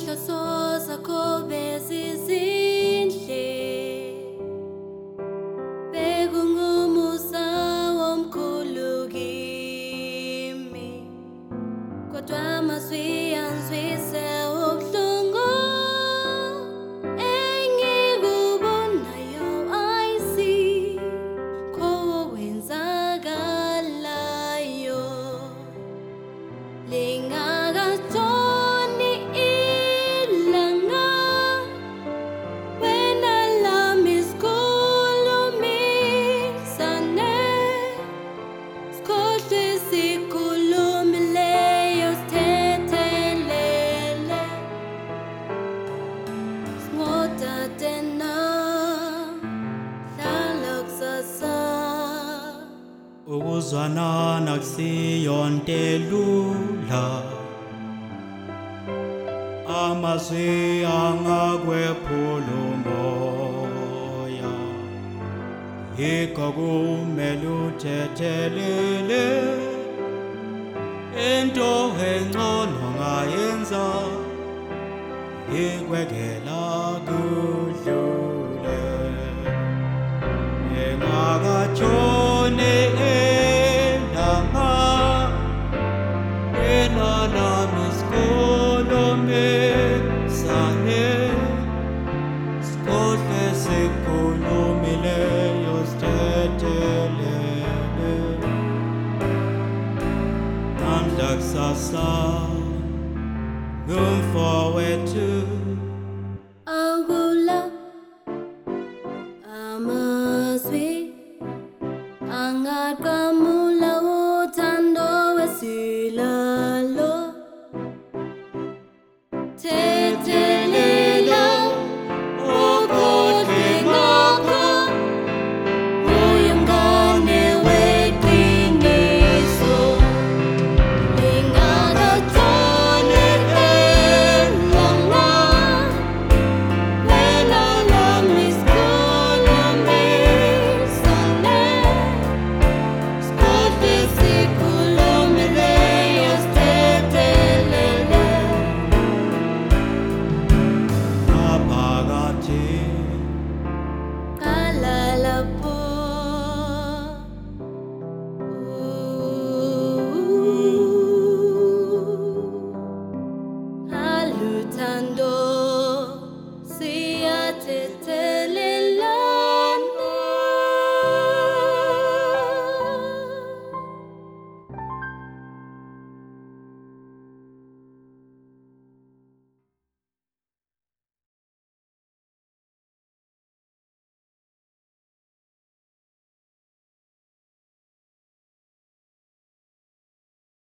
Soza kobezizindle bekungumusa womkhulu kimi kodwa amazwi anzwise ubuhlungu engikubonayo I see kokwenzakalayo lingakatshoni ilanga wena lami sikhulumisane sikhohlwe sikhulumileyo sithethelele singodade nahlala kusasa ukuzwana nakusiyonto elula amazwi angakwephula umoya yikho kumele uthethelele into engcono ongayenza ikwekela kudlule engakatshoni elanga wena lami sikhulumisane sikhohlwe sikhulumileyo sithethelele namhla kusasa ngumfowethu